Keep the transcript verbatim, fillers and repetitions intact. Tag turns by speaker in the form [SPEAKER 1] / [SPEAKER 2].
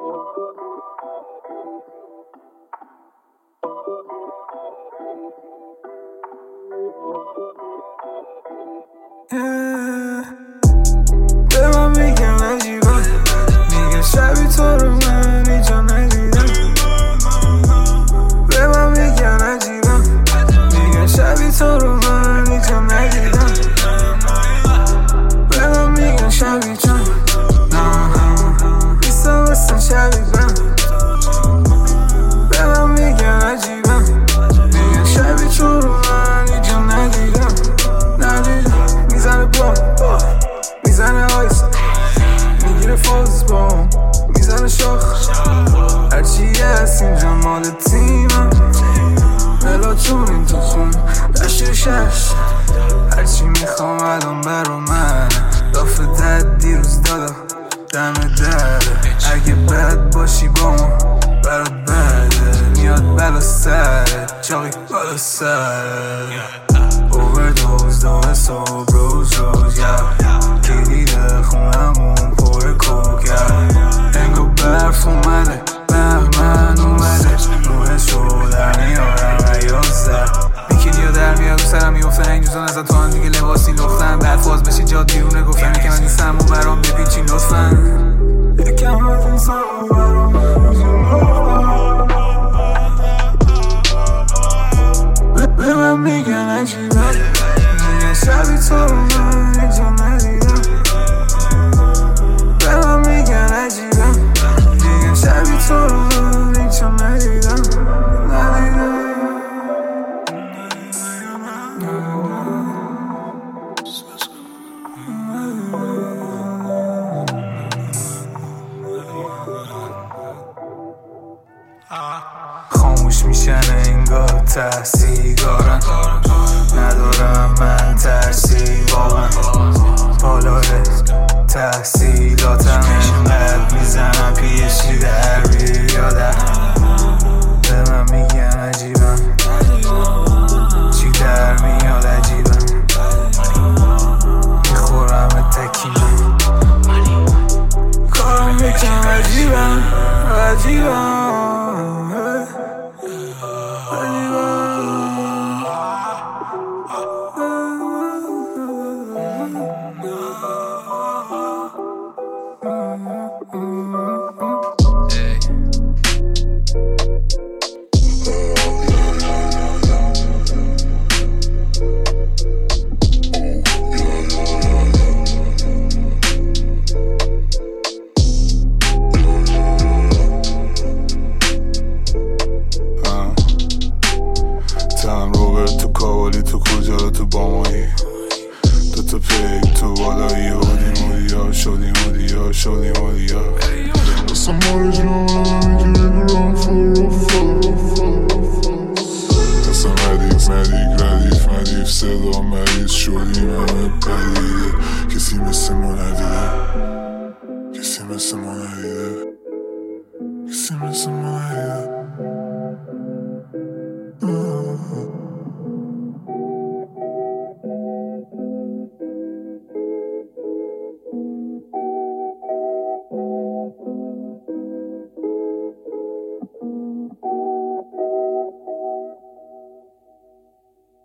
[SPEAKER 1] به من میگن عجیبم، میگن شبی تو رو من اینجا ندیدم. به من میگن عجیبم، میگن شبی تو رو من اینجا ندیدم. به من میگن شبی جان، نیستم اصلا شبیدم. به من میگن عجیبم، میگن شبی تو رو من اینجا ندیدم. ندیدم میزنه بلوم، میزنه آیس، میگیره فاز بام، میزنه شاخ. هرچی هست اینجا مال تیمم، ملاتونین تو خون دشت شش. هرچی میخوام الان برا من، دافه دد دیروز دادا دم دره. اگه بد باشی با ما برات بده، میاد بلا سره چاقی بالا سره. اووردوز دو حساب روز روز کلید خونمون پر کوک. انگو برف اومده بهمن اومده، روحش رو در میارم ایازه. میکیدی یا در میاد رو سرم میفته اینجوزا نزد تو هم دیگه لباسی لختن. بعد فاز بشی جاد بیرونه گفتن که من نیستم و برام بپیچین لطفا. یکم از این سرم و برام به من میگن عجیبم، میگن شبی تو رو من اینجا ندیدم. به من میگن عجیبم، میگن شبی تو رو من اینجا ندیدم. ندیدم خاموش میشن انگار ته سیگارن. ندارم من ترسی واقعا، بالای تحصیلاتم اینقدر میزنم پیشی در بیادم. به من میگن عجیبم، چی در میاد عجیبم. میخورم تکینم، کارم یکم عجیبم عجیبم. تو کاوالی تو کجا رو تو بامایی، دوتا پیک تو بالایی. هودی مودی ها شدی مودی ها شدی مودی ها. اصلا مارج نمانم میگی بگو رام فرو فرو. اصلا مدیف مدیک ردیف مدیف صدا مریض شدیم همه پدیده. کسی مثل ما ندیده، کسی مثل ما ندیده.